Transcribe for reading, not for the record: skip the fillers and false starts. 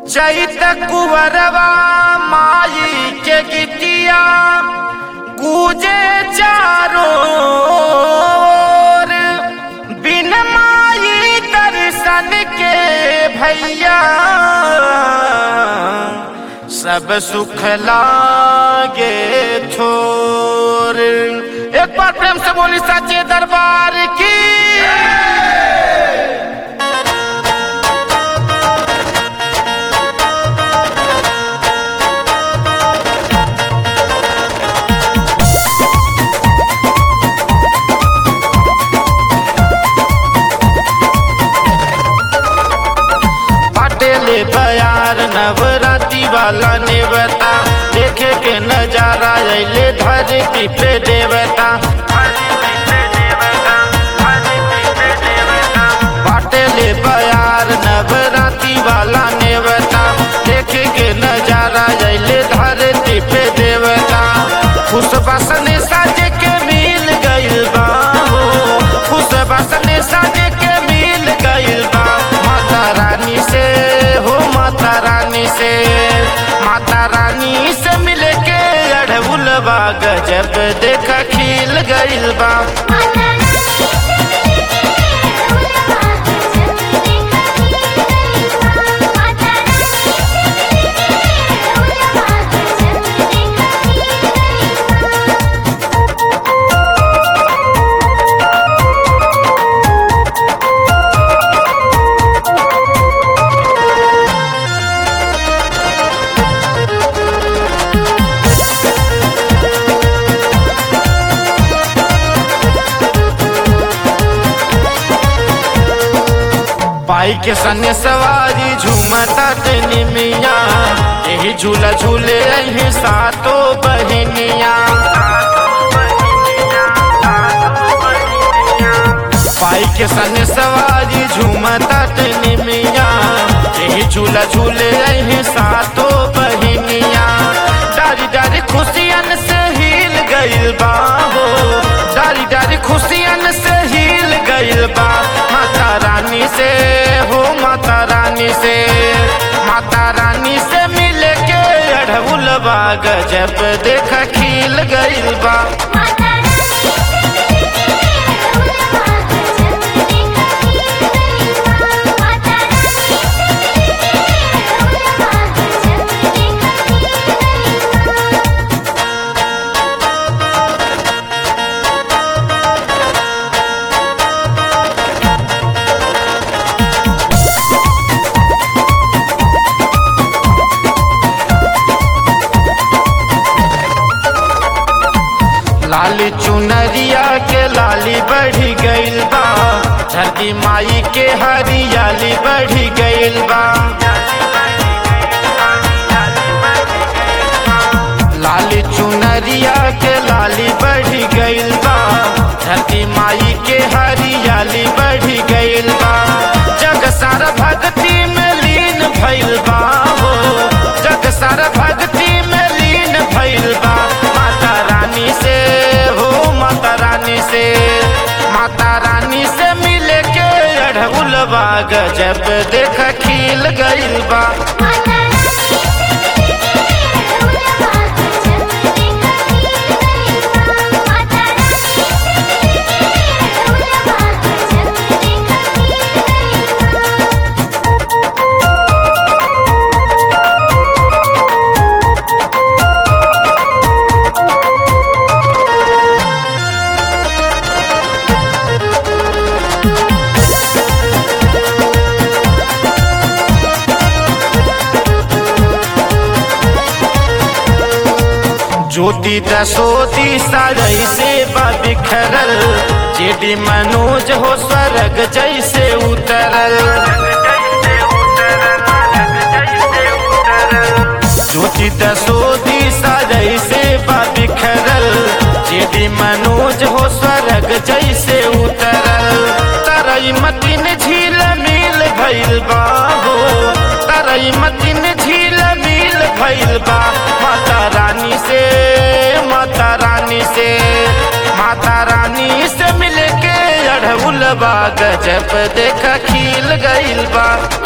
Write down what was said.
चैत कुंवरवा माई के गीतिया गूंजे चारों ओर, बिन माई दर्शन के भैया सब सुख लागे छोर। एक बार प्रेम से बोली सच्चे दरबार की। ले बयार नवरात्रि वाला नेवता, देखे के नजारा अइले धरती पे देवता। बाटे ले बयार नवरात्रि वाला नेवता, देखे के नजारा अइले धरती पे देवता। खुश बसने साजे के मिल गइल बा हो, खुश बसने साजे के मिल गइल बा। माता रानी से माता रानी से मिले के अढ़उलवा गजब देखा खिल गइल बा। पाई के सने सवारी झूमता निमिया, यही झूला झूले यही सातो बहनिया। पाई के सने सवारी झूमता निमिया, यही झूला झूले यही सातो बहनिया। डारी डारी खुशियन से हिल गइल बा हो, डारी डारी खुशियन से हिल गइल बा। माता रानी से हो, माता रानी से, माता रानी से मिले के अढ़उलवा गजब देखा खिल गइल बा। लाली चुनरिया के लाली बढ़ी गइल बा, धरती माई के हरियाली बढ़ी गइल बा। लाली चुनरिया के लाली बढ़ी गइल बा, धरती माई के हरियाली बढ़ी गइल बा। जग सारा भक्ति में लीन भइल बा हो, जग सारा भक्ति में लीन भइल बा। माता रानी से हो, माता रानी से, माता रानी से मिले के अढ़उलवा गजब देखा खिल गइल बा। ज्योति दसोती साजई से बिखरल, जेडी मनोज हो स्वर्ग जैसे उतरल। ज्योति दसोती साजई से बिखरल, जेडी मनोज हो स्वर्ग जैसे उतरल। तरई मतिन झील मिल भइल बा हो, तरई मतिन झील मिल भइल बा। माता रानी से, माता रानी से, माता रानी से मिल के अढ़उलवा गजब देखा खिल गइल बा।